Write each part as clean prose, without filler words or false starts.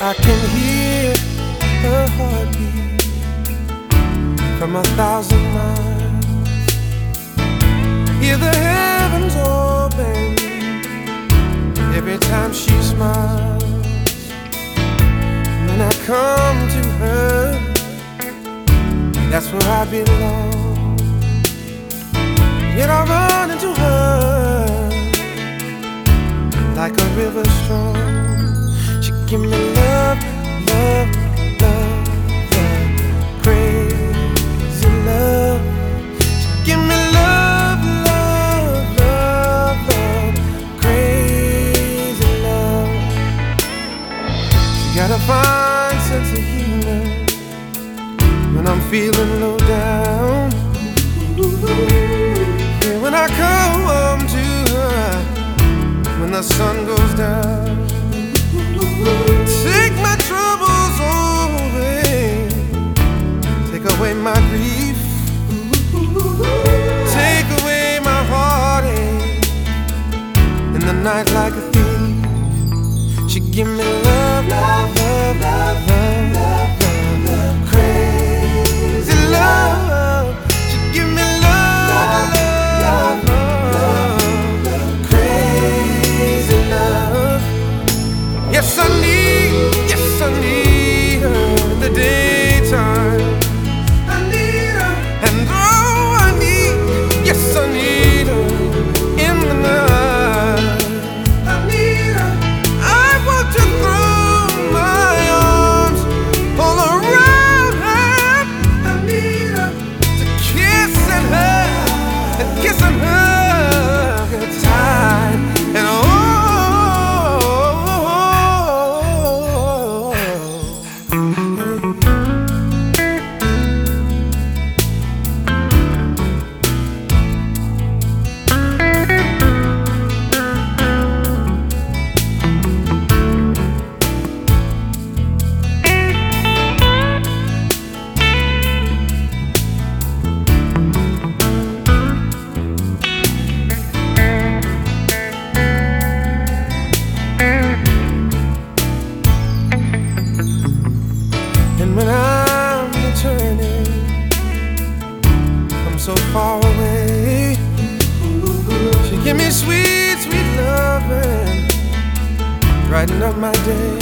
I can hear her heartbeat from 1,000 miles. Hear the heavens open every time she smiles. When I come to her, that's where I belong. Yet I run into her like a river strong. She give me love, love, love, love, crazy love. She give me love, love, love, love, crazy love. She got a fine sense of humor when I'm feeling low down. And when I come home to her, when the sun goes down, take my troubles away, take away my grief, take away my heartache in the night like a thief. She give me love, love, love, love, love, love, love, crazy love. She give me love, love, love, love, crazy love. Yes, I need her in the daytime. I need her, and oh, I need, yes, I need her in the night. I need her. I want to throw my arms all around her. I need her to kissing her good time, and oh. And when I'm returning from so far away, she give me sweet, sweet loving, brighten up my day.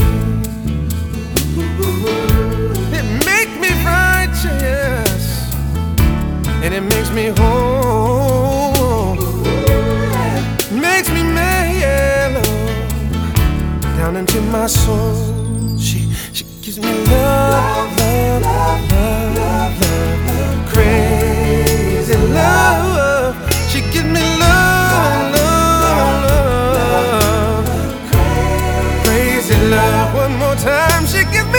It make me righteous, and it makes me whole, makes me mellow down into my soul. She gives me love, love, love, love, love, love, crazy love. She gives me love, love, love, crazy love. One more time, she gives me